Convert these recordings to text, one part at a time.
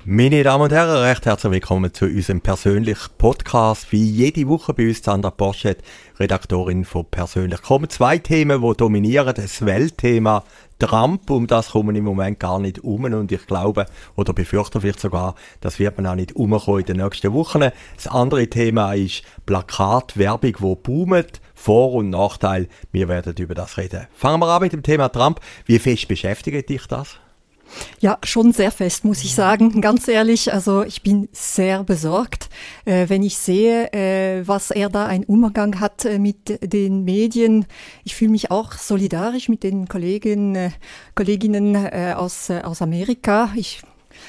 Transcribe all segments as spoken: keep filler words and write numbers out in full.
Meine Damen und Herren, recht herzlich willkommen zu unserem persönlichen Podcast. Wie jede Woche bei uns Sandra Porschet, Redaktorin von Persönlich. Kommen zwei Themen, die dominieren. Das Weltthema Trump, um das kommen wir im Moment gar nicht um. Und ich glaube, oder befürchte vielleicht sogar, das wird man auch nicht umkommen in den nächsten Wochen. Das andere Thema ist Plakatwerbung, die boomt. Vor- und Nachteil. Wir werden über das reden. Fangen wir an mit dem Thema Trump. Wie fest beschäftigt dich das? Ja, schon sehr fest, muss ich sagen. Ganz ehrlich, also ich bin sehr besorgt, äh, wenn ich sehe, äh, was er da einen Umgang hat äh, mit den Medien. Ich fühle mich auch solidarisch mit den Kollegen, äh, Kolleginnen äh, aus, äh, aus Amerika. Ich,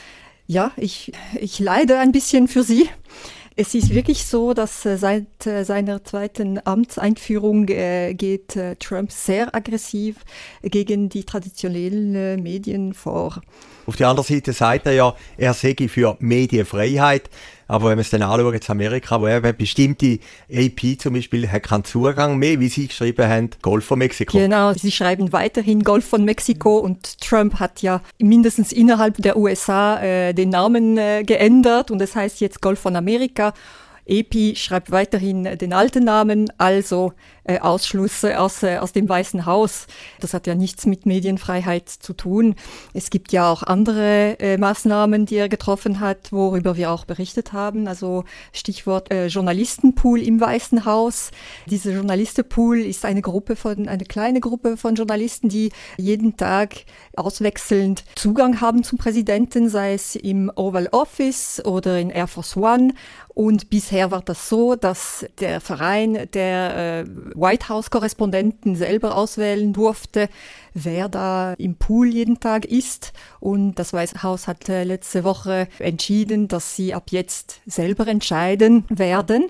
ja, ich, ich leide ein bisschen für sie. Es ist wirklich so, dass äh, seit äh, seiner zweiten Amtseinführung äh, geht äh, Trump sehr aggressiv gegen die traditionellen äh, Medien vor. Auf der anderen Seite sagt er ja, er sei für Medienfreiheit. Aber wenn wir es dann anschauen, jetzt Amerika, wo er bestimmte A P zum Beispiel hat keinen Zugang mehr, wie Sie geschrieben haben, Golf von Mexiko. Genau, Sie schreiben weiterhin Golf von Mexiko und Trump hat ja mindestens innerhalb der U S A äh, den Namen äh, geändert und das heißt jetzt Golf von Amerika. A P schreibt weiterhin den alten Namen, also äh, Ausschluss aus, äh, aus dem Weißen Haus. Das hat ja nichts mit Medienfreiheit zu tun. Es gibt ja auch andere äh, Maßnahmen, die er getroffen hat, worüber wir auch berichtet haben. Also Stichwort äh, Journalistenpool im Weißen Haus. Dieser Journalistenpool ist eine Gruppe von, eine kleine Gruppe von Journalisten, die jeden Tag auswechselnd Zugang haben zum Präsidenten, sei es im Oval Office oder in Air Force One. Und bisher war das so, dass der Verein der äh, White House-Korrespondenten selber auswählen durfte, wer da im Pool jeden Tag ist. Und das Weiße Haus hat äh, letzte Woche entschieden, dass sie ab jetzt selber entscheiden werden.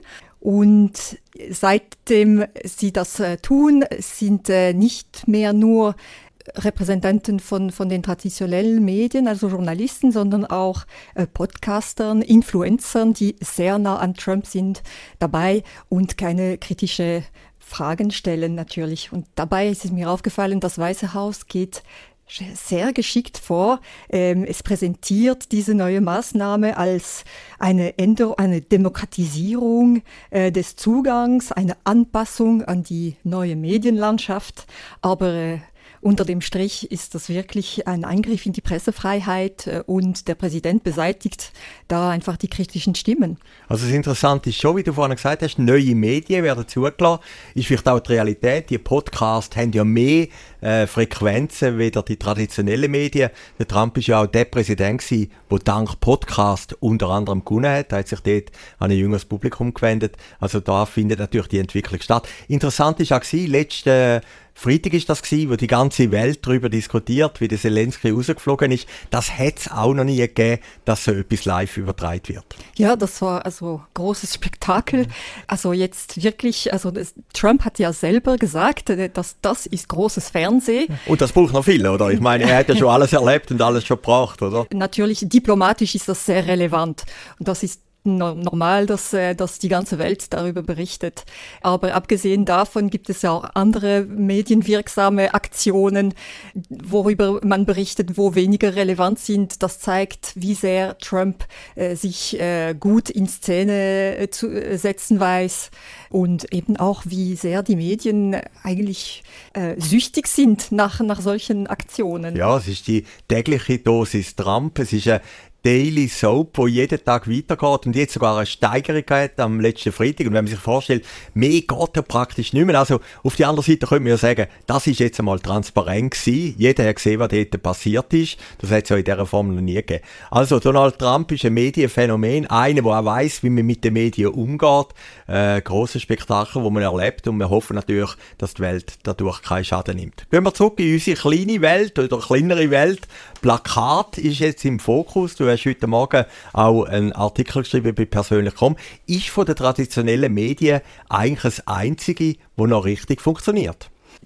Und seitdem sie das äh, tun, sind äh, nicht mehr nur Repräsentanten von, von den traditionellen Medien, also Journalisten, sondern auch äh, Podcastern, Influencern, die sehr nah an Trump sind, dabei und keine kritische Fragen stellen natürlich. Und dabei ist es mir aufgefallen, das Weiße Haus geht sehr geschickt vor. Ähm, es präsentiert diese neue Maßnahme als eine Änderung, eine Demokratisierung äh, des Zugangs, eine Anpassung an die neue Medienlandschaft, aber äh, unter dem Strich ist das wirklich ein Eingriff in die Pressefreiheit und der Präsident beseitigt da einfach die kritischen Stimmen. Also das Interessante ist schon, wie du vorhin gesagt hast, neue Medien werden zugelassen. Ist vielleicht auch die Realität. Die Podcasts haben ja mehr äh, Frequenzen wie die traditionellen Medien. Der Trump war ja auch der Präsident gewesen, der dank Podcast unter anderem gewonnen hat. Er hat sich dort an ein jüngeres Publikum gewendet. Also da findet natürlich die Entwicklung statt. Interessant ist auch gewesen, letzte Freitag ist das gewesen, wo die ganze Welt darüber diskutiert, wie der Zelensky rausgeflogen ist. Das hat es auch noch nie gegeben, dass so etwas live übertragen wird. Ja, das war also großes Spektakel. Also jetzt wirklich, also das, Trump hat ja selber gesagt, dass das ist großes Fernsehen. Und das braucht noch viel, oder? Ich meine, er hat ja schon alles erlebt und alles schon gebracht, oder? Natürlich, diplomatisch ist das sehr relevant. Und das ist normal, dass, dass die ganze Welt darüber berichtet. Aber abgesehen davon gibt es ja auch andere medienwirksame Aktionen, worüber man berichtet, wo weniger relevant sind. Das zeigt, wie sehr Trump äh, sich äh, gut in Szene äh, zu äh, setzen weiß und eben auch, wie sehr die Medien eigentlich äh, süchtig sind nach, nach solchen Aktionen. Ja, es ist die tägliche Dosis Trump. Es ist eine Daily Soap, wo jeden Tag weitergeht und jetzt sogar eine Steigerung hat am letzten Freitag. Und wenn man sich vorstellt, mehr geht ja praktisch nicht mehr. Also auf die andere Seite könnte man ja sagen, das ist jetzt einmal transparent gewesen. Jeder hat gesehen, was dort passiert ist. Das hat es ja in dieser Form noch nie gegeben. Also Donald Trump ist ein Medienphänomen, einer, der auch weiss, wie man mit den Medien umgeht. Äh, grosses Spektakel, das man erlebt und wir hoffen natürlich, dass die Welt dadurch keinen Schaden nimmt. Gehen wir zurück in unsere kleine Welt oder kleinere Welt. Plakat ist jetzt im Fokus. Du hast heute Morgen auch einen Artikel geschrieben bei persönlich punkt com. Ist von den traditionellen Medien eigentlich das einzige, das noch richtig funktioniert?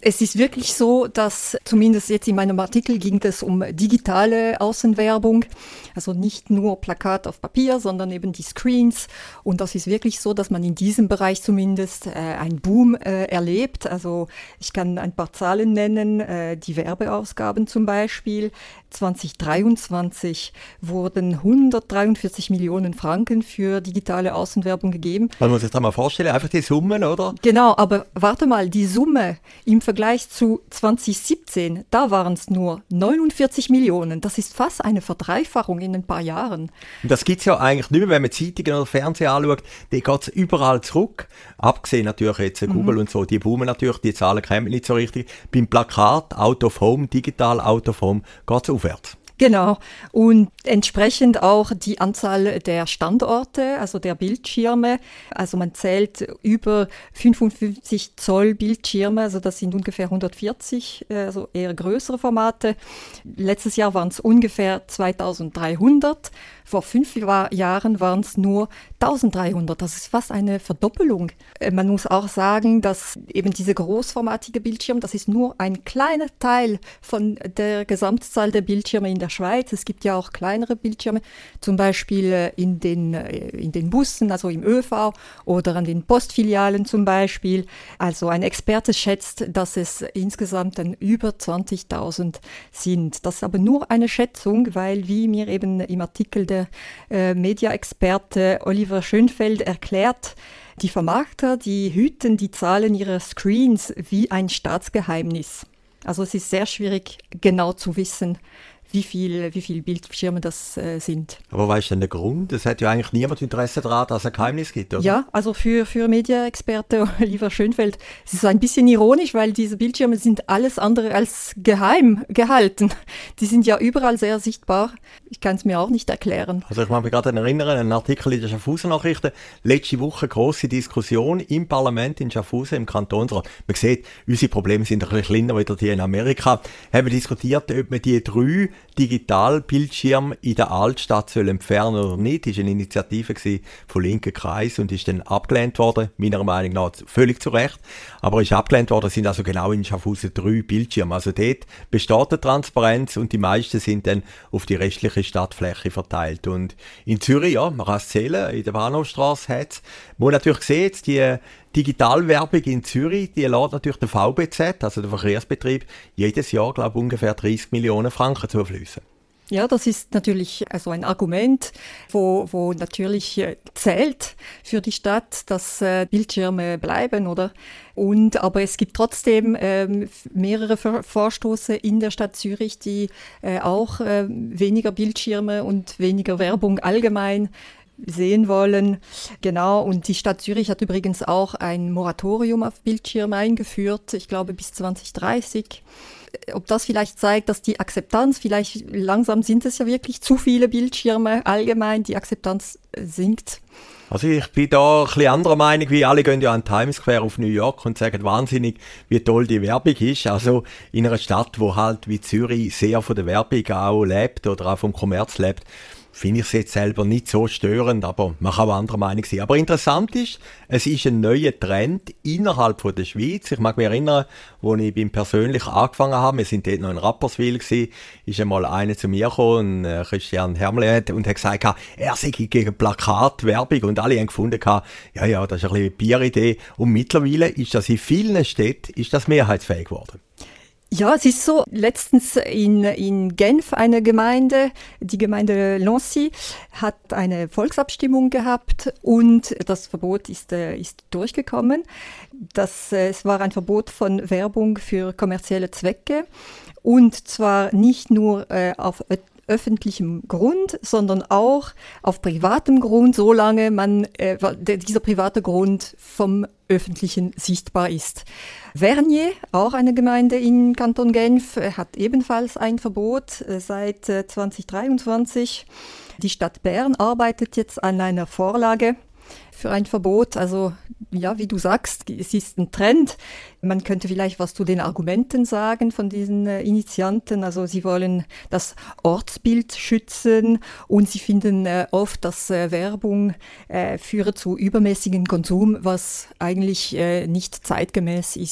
Es ist wirklich so, dass zumindest jetzt in meinem Artikel ging es um digitale Außenwerbung, also nicht nur Plakat auf Papier, sondern eben die Screens. Und das ist wirklich so, dass man in diesem Bereich zumindest äh, einen Boom äh, erlebt. Also ich kann ein paar Zahlen nennen, äh, die Werbeausgaben zum Beispiel. zwanzig dreiundzwanzig wurden hundertdreiundvierzig Millionen Franken für digitale Außenwerbung gegeben. Man muss sich das mal vorstellen, einfach die Summen, oder? Genau, aber warte mal, die Summe im Vergleich zu zwanzig siebzehn, da waren es nur neunundvierzig Millionen. Das ist fast eine Verdreifachung in ein paar Jahren. Und das gibt es ja eigentlich nicht mehr, wenn man Zeitungen oder Fernsehen anschaut, da geht es überall zurück. Abgesehen natürlich jetzt Google mhm. und so, die boomen natürlich, die Zahlen kommen nicht so richtig. Beim Plakat, Out of Home, digital Out of Home, geht es aufwärts. Genau. Und entsprechend auch die Anzahl der Standorte, also der Bildschirme. Also man zählt über fünfundfünfzig Zoll Bildschirme, also das sind ungefähr hundertvierzig, also eher größere Formate. Letztes Jahr waren es ungefähr zweitausenddreihundert. Vor fünf Jahren waren es nur eintausenddreihundert. Das ist fast eine Verdoppelung. Man muss auch sagen, dass eben diese großformatige Bildschirme, das ist nur ein kleiner Teil von der Gesamtzahl der Bildschirme in der Schweiz. Es gibt ja auch kleinere Bildschirme, zum Beispiel in den, in den Bussen, also im ÖV oder an den Postfilialen zum Beispiel. Also ein Experte schätzt, dass es insgesamt dann über zwanzigtausend sind. Das ist aber nur eine Schätzung, weil, wie mir eben im Artikel der äh, Media-Experte Oliver Schönfeld erklärt, die Vermarkter, die hüten die Zahlen ihrer Screens wie ein Staatsgeheimnis. Also es ist sehr schwierig, genau zu wissen, wie viel, wie viele Bildschirme das äh, sind. Aber was ist denn der Grund? Es hat ja eigentlich niemand Interesse daran, dass es ein Geheimnis gibt, oder? Ja, also für, für Media-Experte Oliver Schönfeld, es ist ein bisschen ironisch, weil diese Bildschirme sind alles andere als geheim gehalten. Die sind ja überall sehr sichtbar. Ich kann es mir auch nicht erklären. Also ich mag mich gerade erinnern, einen Artikel in der Schaffhauser Nachrichten, letzte Woche grosse Diskussion im Parlament in Schaffhausen, im Kantonsrat. Man sieht, unsere Probleme sind ein bisschen kleiner als die in Amerika. Haben wir diskutiert, ob man die drei Digitalbildschirm in der Altstadt soll entfernen oder nicht. Das war eine Initiative von linken Kreis und ist dann abgelehnt worden, meiner Meinung nach völlig zu Recht. Aber ist abgelehnt worden, sind also genau in Schaffhausen drei Bildschirme. Also dort besteht eine Transparenz und die meisten sind dann auf die restliche Stadtfläche verteilt. Und in Zürich, ja, man kann es zählen, in der Bahnhofstrasse hat es. Man muss natürlich sehen, jetzt die Digitalwerbung in Zürich, die lädt natürlich der V B Z, also der Verkehrsbetrieb, jedes Jahr, glaube ich, ungefähr dreißig Millionen Franken zufließen. Ja, das ist natürlich also ein Argument, wo, wo natürlich äh, zählt für die Stadt, dass äh, Bildschirme bleiben, oder? Und, aber es gibt trotzdem ähm, mehrere Ver- Vorstoße in der Stadt Zürich, die äh, auch äh, weniger Bildschirme und weniger Werbung allgemein sehen wollen. Genau, und die Stadt Zürich hat übrigens auch ein Moratorium auf Bildschirme eingeführt, ich glaube bis zwanzig dreißig. Ob das vielleicht zeigt, dass die Akzeptanz, vielleicht langsam sind es ja wirklich zu viele Bildschirme allgemein, die Akzeptanz sinkt. Also ich bin da ein bisschen anderer Meinung, wie alle gehen ja an Times Square auf New York und sagen wahnsinnig, wie toll die Werbung ist. Also in einer Stadt, wo halt wie Zürich sehr von der Werbung auch lebt oder auch vom Kommerz lebt, finde ich es jetzt selber nicht so störend, aber man kann auch anderer Meinung sein. Aber interessant ist, es ist ein neuer Trend innerhalb von der Schweiz. Ich mag mich erinnern, als ich beim persönlich angefangen habe, wir sind dort noch in Rapperswil gewesen, ist einmal einer zu mir gekommen, Christian Hermle, und hat gesagt, er sei gegen Plakatwerbung und alle haben gefunden, ja, ja, das ist ein bisschen eine Bieridee. Und mittlerweile ist das in vielen Städten ist das mehrheitsfähig geworden. Ja, es ist so, letztens in, in Genf eine Gemeinde, die Gemeinde Lancy, hat eine Volksabstimmung gehabt und das Verbot ist, äh, ist durchgekommen. Das, äh, es war ein Verbot von Werbung für kommerzielle Zwecke und zwar nicht nur äh, auf öffentlichem Grund, sondern auch auf privatem Grund, solange man äh, dieser private Grund vom Öffentlichen sichtbar ist. Vernier, auch eine Gemeinde in Kanton Genf, hat ebenfalls ein Verbot äh, seit äh, zwanzig dreiundzwanzig. Die Stadt Bern arbeitet jetzt an einer Vorlage für ein Verbot. Also ja, wie du sagst, es ist ein Trend. Man könnte vielleicht was zu den Argumenten sagen von diesen äh, Initianten. Also sie wollen das Ortsbild schützen und sie finden äh, oft, dass äh, Werbung äh, führe zu übermäßigem Konsum, was eigentlich äh, nicht zeitgemäß ist.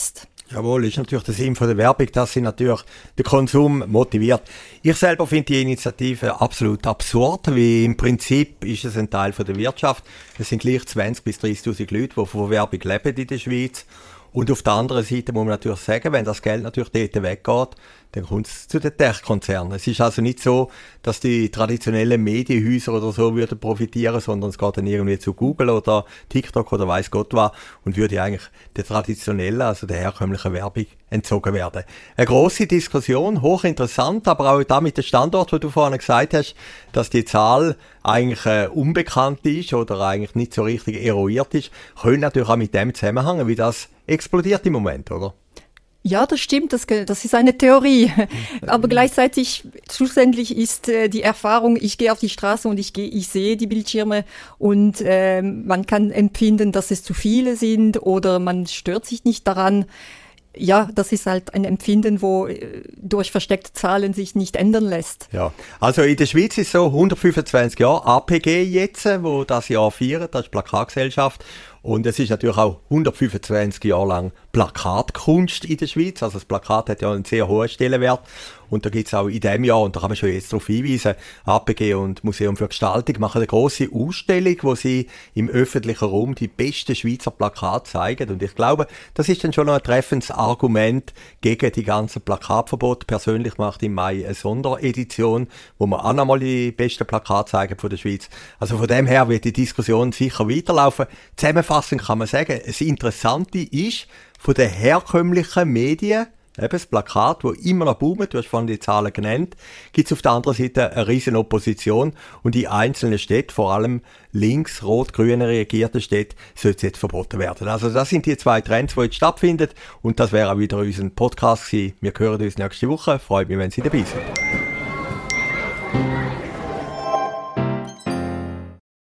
Jawohl, ist natürlich der Sinn von der Werbung, dass sie natürlich den Konsum motiviert. Ich selber finde die Initiative absolut absurd, weil im Prinzip ist es ein Teil von der Wirtschaft. Es sind gleich zwanzigtausend bis dreißigtausend Leute, die von Werbung leben in der Schweiz. Und auf der anderen Seite muss man natürlich sagen, wenn das Geld natürlich dort weggeht, dann kommt es zu den Tech-Konzernen. Es ist also nicht so, dass die traditionellen Medienhäuser oder so würden profitieren, sondern es geht dann irgendwie zu Google oder TikTok oder weiss Gott was und würde eigentlich der traditionellen, also der herkömmlichen Werbung entzogen werden. Eine grosse Diskussion, hochinteressant, aber auch da mit dem Standort, wo du vorhin gesagt hast, dass die Zahl eigentlich äh, unbekannt ist oder eigentlich nicht so richtig eruiert ist, können natürlich auch mit dem zusammenhängen, wie das explodiert im Moment, oder? Ja, das stimmt, das, das ist eine Theorie. Aber gleichzeitig, schlussendlich ist äh, die Erfahrung, ich gehe auf die Straße und ich, gehe, ich sehe die Bildschirme und äh, man kann empfinden, dass es zu viele sind oder man stört sich nicht daran. Ja, das ist halt ein Empfinden, wo äh, durch versteckte Zahlen sich nicht ändern lässt. Ja, also in der Schweiz ist so hundertfünfundzwanzig Jahre A P G jetzt, wo das Jahr feiert, das ist Plakatgesellschaft. Und es ist natürlich auch hundertfünfundzwanzig Jahre lang Plakatkunst in der Schweiz. Also das Plakat hat ja einen sehr hohen Stellenwert. Und da gibt es auch in diesem Jahr, und da kann man schon jetzt darauf hinweisen, A P G und Museum für Gestaltung machen eine grosse Ausstellung, wo sie im öffentlichen Raum die besten Schweizer Plakate zeigen. Und ich glaube, das ist dann schon noch ein treffendes Argument gegen die ganzen Plakatverbote. Persönlich macht im Mai eine Sonderedition, wo wir auch nochmal die besten Plakate zeigen von der Schweiz. Also von dem her wird die Diskussion sicher weiterlaufen. Zusammenfassend kann man sagen, das Interessante ist, von den herkömmlichen Medien, eben das Plakat, das immer noch boomt, du hast vorhin die Zahlen genannt, gibt es auf der anderen Seite eine riesen Opposition und in einzelnen Städten, vor allem links, rot-grün regierten Städten, soll es jetzt verboten werden. Also das sind die zwei Trends, die jetzt stattfinden und das wäre auch wieder unser Podcast gewesen. Wir hören uns nächste Woche. Freut mich, wenn Sie dabei sind.